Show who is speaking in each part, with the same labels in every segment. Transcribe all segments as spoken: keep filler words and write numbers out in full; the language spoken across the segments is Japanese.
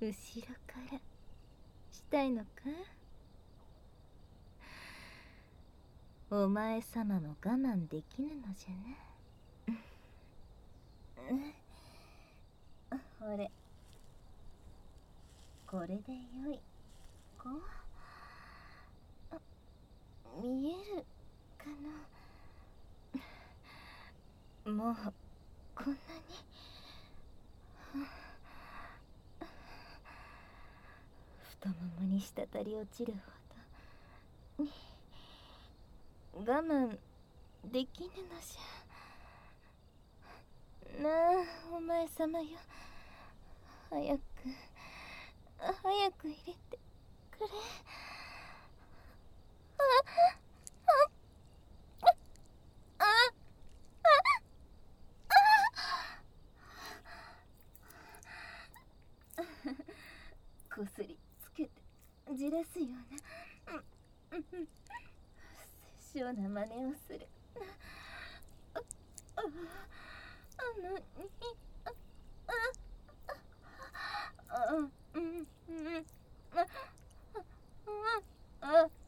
Speaker 1: 後ろからしたいのか。お前様も我慢できぬのじゃな。ほれ、これでよいか。見えるかな。もうこんなに太ももに滴り落ちるほどに我慢できぬのじゃなあ。お前様よ、早く早く入れてくれ。ああああこすりつけてじらすような殺生な真似をする。あああのにあああうんうんああああ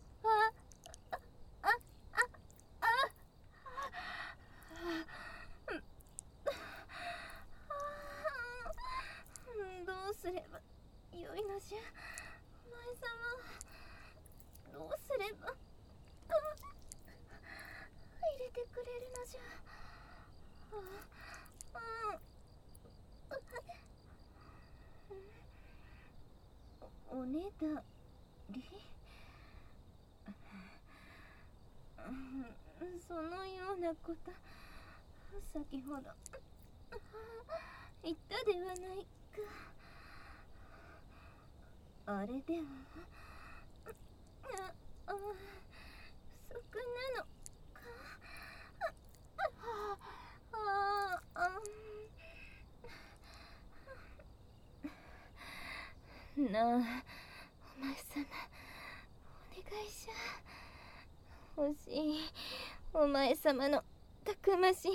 Speaker 1: どうすればよいのじゃ、お前様。どうすれば入れてくれるのじゃ。おねだり、そのようなこと先ほど言ったではないか。あれではああ不足なのか。ああなあ、お前様、お願いじゃ。欲しいお前様のたくましい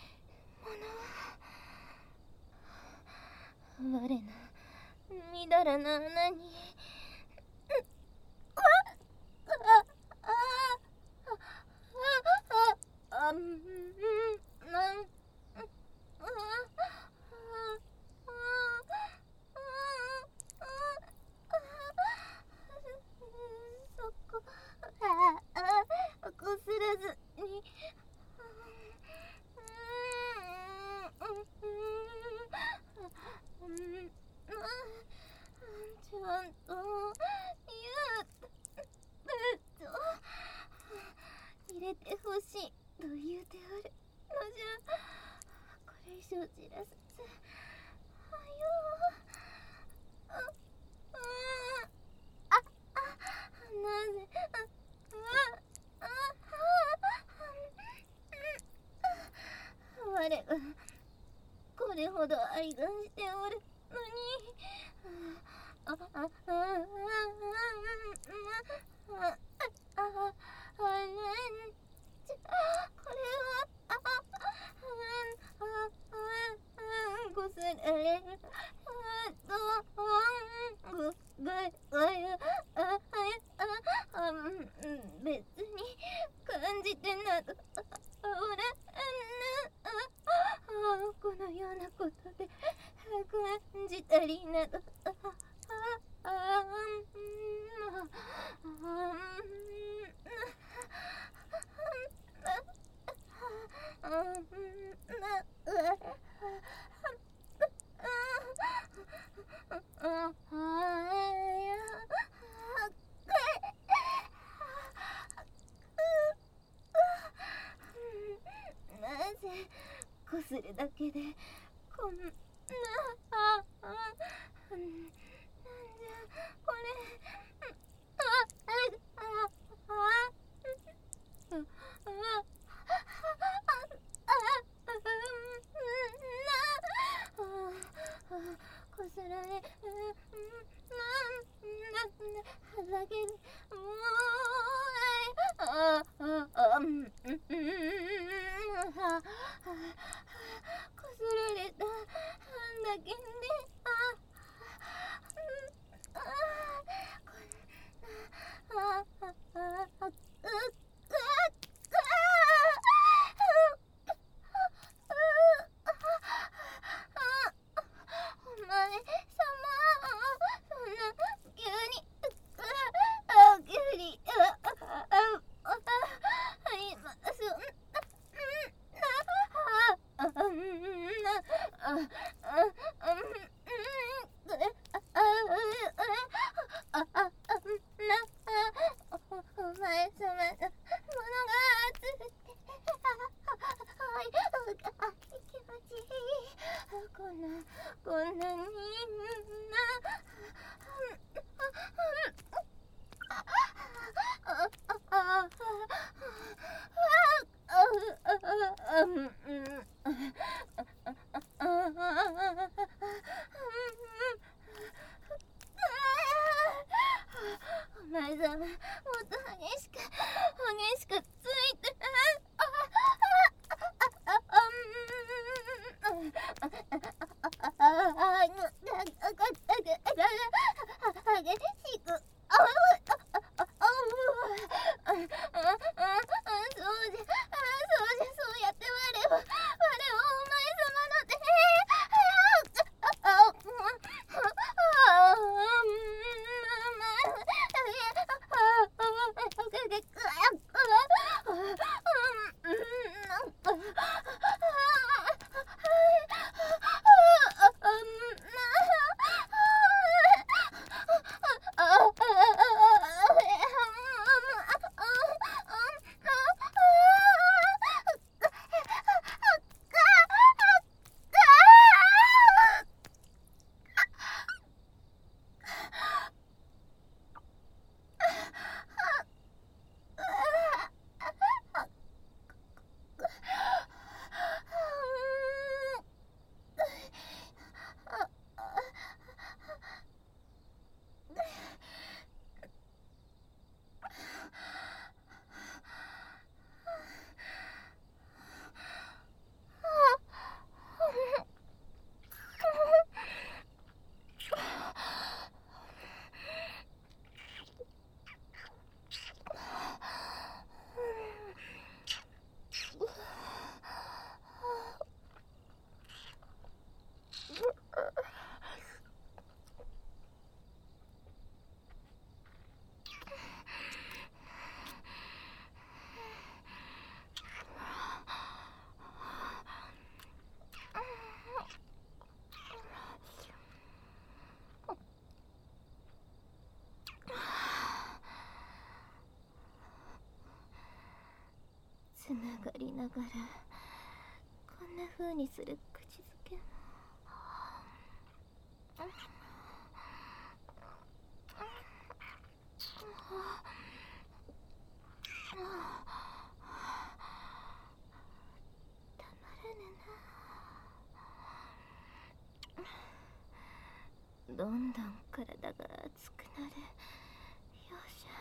Speaker 1: ものを。我のみだらな穴にああああああんなんああそこああこすらずにちゃんと言うと入れてほしいと言うておるのじゃ。これ以上じらさずはよう。あああなぜあああ我がこれほど愛願しておるのに。あああああああああれんちゃこれはああああこすられるあとごががやあああ別に感じてなどおらぬ。このようなことで感じたりなどああなぜこするだけでこんなああなんじゃこれあああああこすられなんなんだけでもうあああうんこすられただけであっと激しく激しくついて激しくそうじゃそうじゃそうやって我を我をお前様の手つながりながらこんな風にする口づけもたまらぬな。どんどん体が熱くなるようじゃ。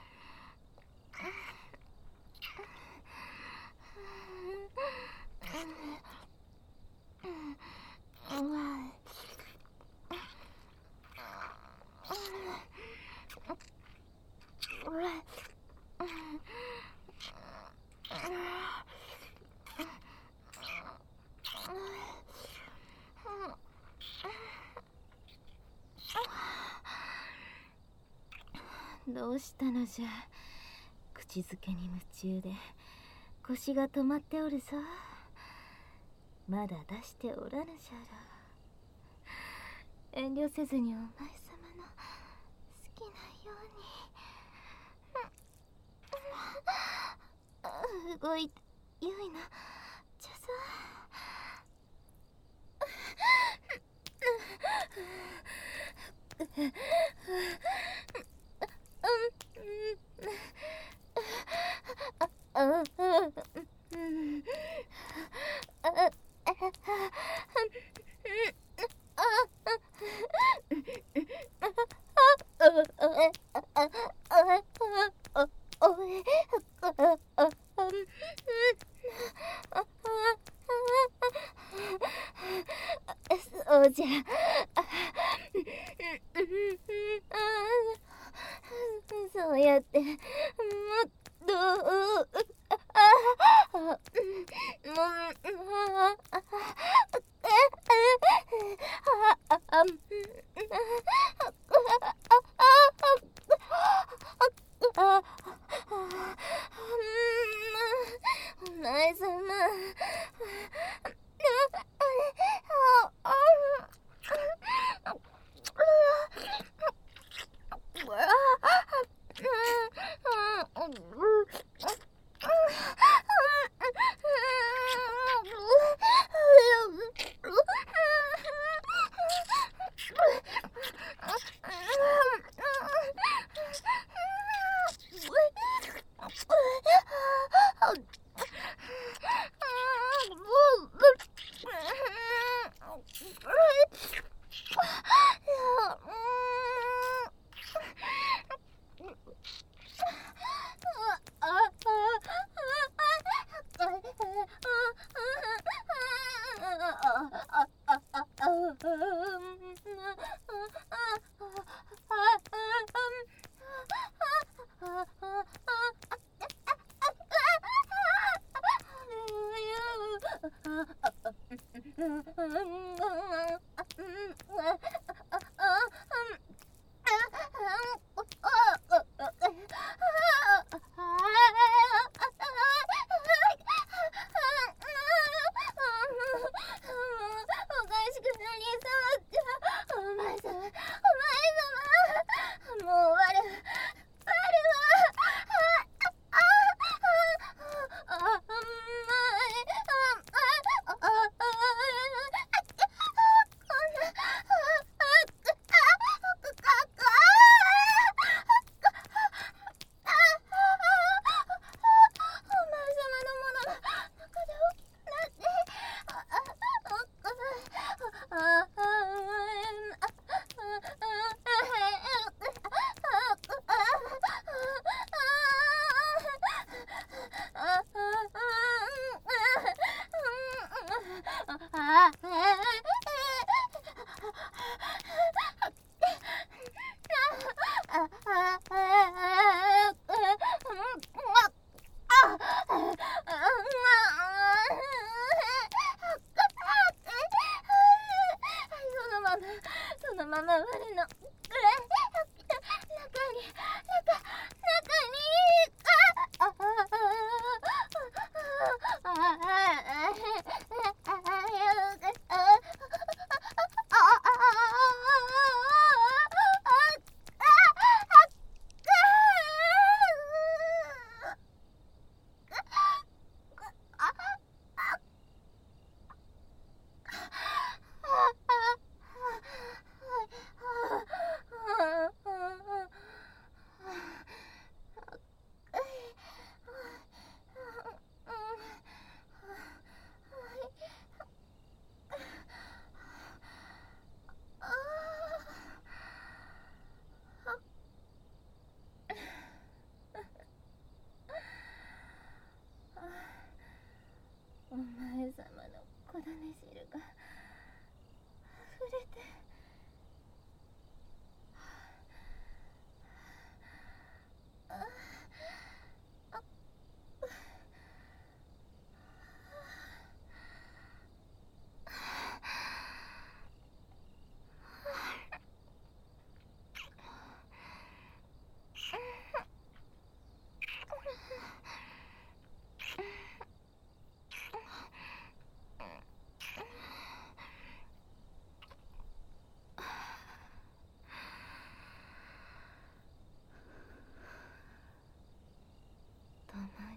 Speaker 1: どうしたのじゃ。口づけに夢中で腰が止まっておるぞ。まだ出しておらぬじゃろ。遠慮せずにお前様の好きなように動いてよいなじゃぞ。そうじゃ。そうやってもっとお前様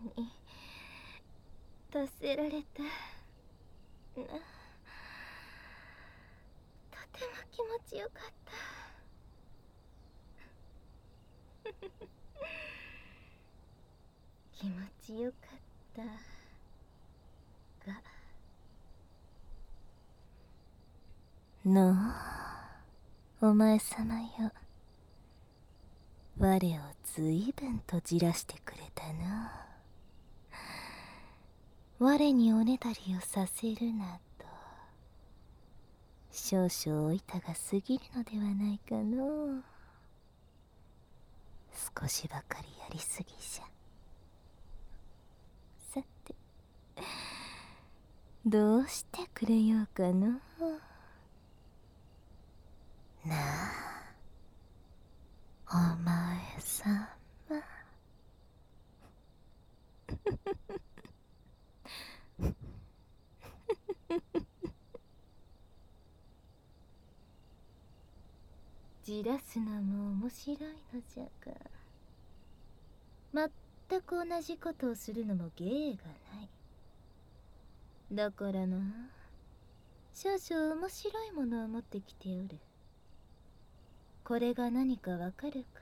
Speaker 1: に助けられてな、とても気持ちよかった。気持ちよかったがのう、お前さまよ、我をずいぶんとじらしてくれたな。我におねだりをさせるなと、少々おいたが過ぎるのではないかのう。少しばかりやりすぎじゃ。さて、どうしてくれようかのう。なあ、お前さま。じらすのも面白いのじゃが、全く同じことをするのも芸がない。だからな、少々面白いものを持ってきておる。これが何かわかるか？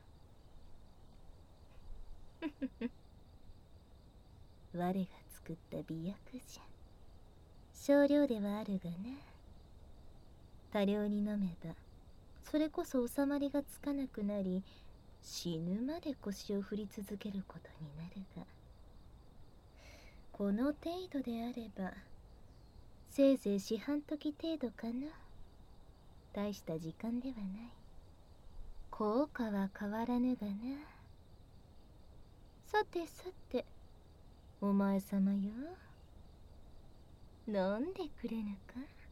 Speaker 1: 我が作った美薬じゃ。少量ではあるがな。多量に飲めばそれこそ収まりがつかなくなり、死ぬまで腰を振り続けることになるが、この程度であればせいぜい四半時程度かな。大した時間ではない。効果は変わらぬがな。さてさて、お前さまよ、飲んでくれぬか？